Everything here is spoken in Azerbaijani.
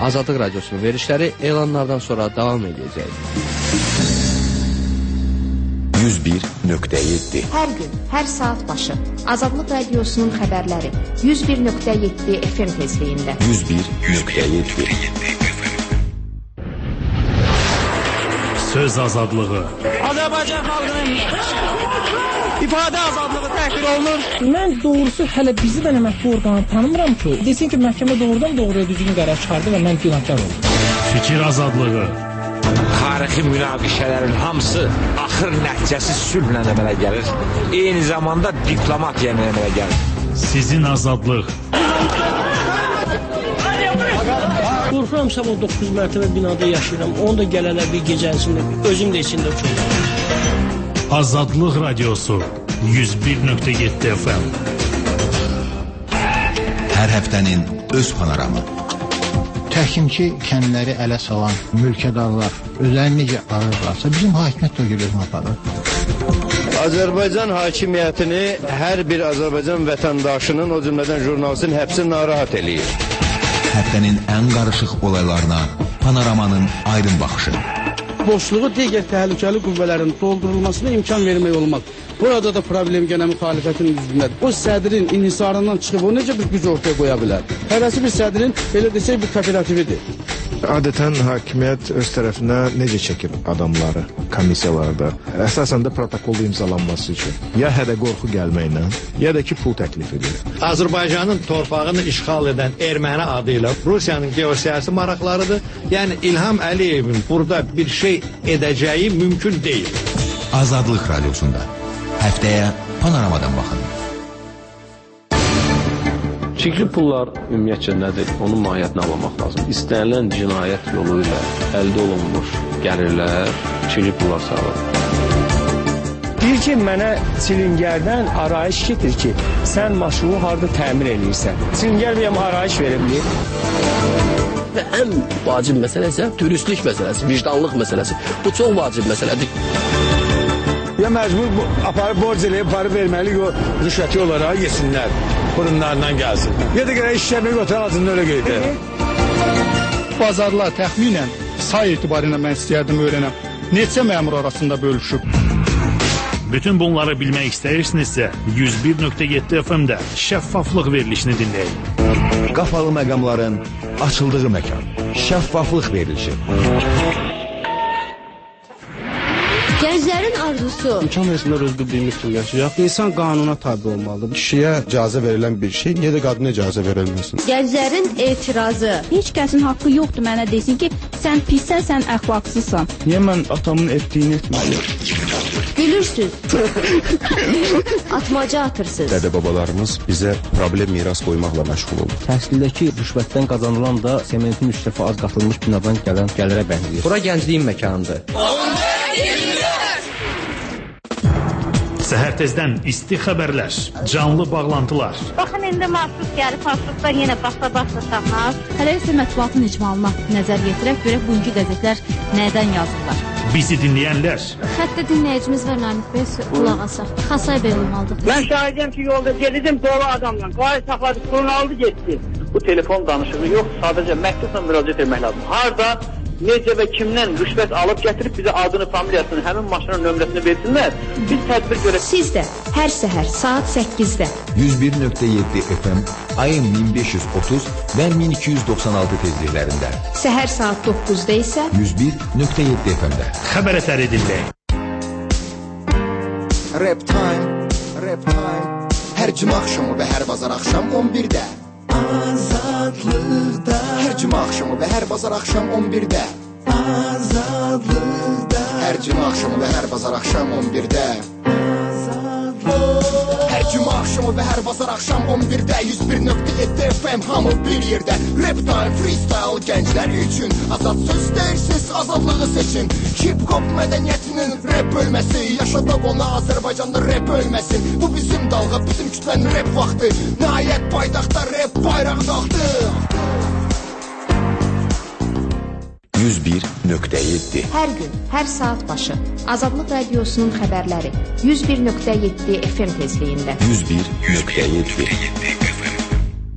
Azadlıq Radiosunun verilişləri elanlardan sonra davam edəcək. 101.7 Hər gün, hər saat başı Azadlıq Radiosunun xəbərləri 101.7 FM tezliyində 101.7 Söz azadlığı Azərbaycan xalqının ifadə azadlığı təhqir olunur. Mən doğrusu hələ bizi də məhkəmə orqanı tanımıram ki, desin ki, məhkəmə doğrudan doğruya düzgün qərar çıxardı və mən günahkar oldum. Fikir azadlığı Tarixi münaqişələrin hamısı axır nəticəsi sülhlə əmələ gəlir. Eyni zamanda diplomatiya əmələ gəlir. Sizin azadlıq Qorxuram sabah 9 mərtəbə binada yaşayıram. Onu da gələlər bir gecəsində, özüm də içində uçurum. Azadlıq Radiosu 101.7 FM. Hər həftənin öz panoramı. Təhkimçi kəndləri ələ salan mülkədarlar özlərini necə arırlarsa bizim hakimiyyət də görürəm aparır. Azərbaycan hakimiyyətini hər bir Azərbaycan vətəndaşının, o cümlədən jurnalistin həbsi narahat eləyir. Həftənin ən qarışıq olaylarına panoramanın aydın baxışı. Boşluğu digər təhlükəli qüvvələrin doldurulmasına imkan vermək olmaz. Burada da problem gənə müxalifətin üzründədir. O sədrin inhisarından çıxıb o necə bir güc ortaya qoya bilər? Hərəsi bir sədrin, belə desək, bir kooperatividir. Adətən hakimiyyət öz tərəfinə necə çəkir adamları komissiyalarda? Əsasən də protokolda imzalanması üçün. Ya hədə qorxu gəlməklə, ya da ki, pul təklif edir. Azərbaycanın torpağını işğal edən erməni adı ilə Rusiyanın geosiyasi maraqlarıdır. Yəni İlham Əliyevin burada bir şey edəcəyi mümkün deyil. Azadlıq Radiosunda həftəyə panoramadan baxın. Çirkli pullar ümumiyyətcə nədir? Onun mahiyyətini anlamaq lazım. İstənilən cinayət yolu ilə əldə olunmuş gəlirlər çirkli pullar sayılır. Deyir ki, mənə Çilingərdən arayış getir ki, sən maşını harada təmir edirsən. Çilingər deyəm, arayış verebilir. Və ən vacib məsələ isə dürüstlük məsələsi, vicdanlıq məsələsi. Bu çox vacib məsələdir. Ya məcbur aparıb borc eləyib, aparıb verməli, rüşvəti olaraq yesinlər. Kurumlarından gəlsin. Ya da görə işləmək otur ağzında öyle qeydə. Bazarlar təxminən say etibarıyla mən istəyərdim öyrənəm. Neçə məmur arasında bölüşüb? Bütün bunları bilmək istəyirsinizsə 101.7 FM-də şəffaflıq verilişini dinləyin. Qapalı məqamların açıldığı məkan. Şəffaflıq verilişi. Gənclərin arzusu İmkan versinlər özgür bir müslüm yaşayaq. İnsan qanuna tabi olmalıdır. Kişiyə icazə verilən bir şey, niyə də qadına icazə verilməsin? Gənclərin etirazı Heç kəsin haqqı yoxdur mənə desin ki, sən pissən, sən əxlaqsızsan. Niyə mən atamın etdiyini etməliyim? Gülürsüz Atmaca atırsınız. Dədə-babalarımız bizə problem miras qoymaqla məşğul olur. Təhsildəki rüşvətdən qazanılan da sementin 3 dəfə az qatılmış binadan gələn gəlirə bənzəyir. Bura gəncliyin məkanıdır. Səhər tezdən isti xəbərlər, canlı bağlantılar. Baxın, indi marşrut gəlib, marşrutdan yenə başla tapmaz. Hələ isə mətbuatın icmalına nəzər yetirək, görək bugünkü qəzetlər nədən yazırlar. Bizi dinləyənlər. Xəttə dinləyicimiz var, Namik Bəy, qulaq asaq. Xasay Bəy olmalıdır. Mən şahidəm ki, yolda gedirdim dolu adamla. Qayı saxladı, pulunu aldı, getdi. Bu telefon danışığı yox, sadəcə məktubla müraciət etmək lazım. Harda, necə və kimdən rüşvət alıb gətirib bizə adını, familiyasını, həmin maşının nömrəsini versinlər. Biz tədbir görək. Siz də hər səhər saat 8-də 101.7 FM, ayın 1530 və 1296 tezliklərində. Səhər saat 9-da isə 101.7 FM-də. Xəbər ətəri dinləyin. Rap time, rap time. Hər cümə axşamı və hər bazar axşam 11-də. Azadlıqda. Hər cümə axşamı və hər bazar axşam 11-də. Azadlıqda. Hər cümə axşamı və hər bazar axşam 11-də. Hər cümə axşamı və hər bazar axşam 11-də 101.7 FM hamı bir yerdə. Rap time, freestyle gənclər üçün. Azad söz deyirsiz, azadlığı seçin. Hip-hop mədəniyyətinin rap bölməsi. Yaşadaq ona Azərbaycanda rap ölməsin. Bu bizim dalğa, bizim kütlənin rap vaxtı. Nəhayət paytaxtda rap bayrağı qalxdı. 101.7 hər gün, hər saat başı Azadlıq Radiosunun xəbərləri 101.7 FM tezliyində 101.7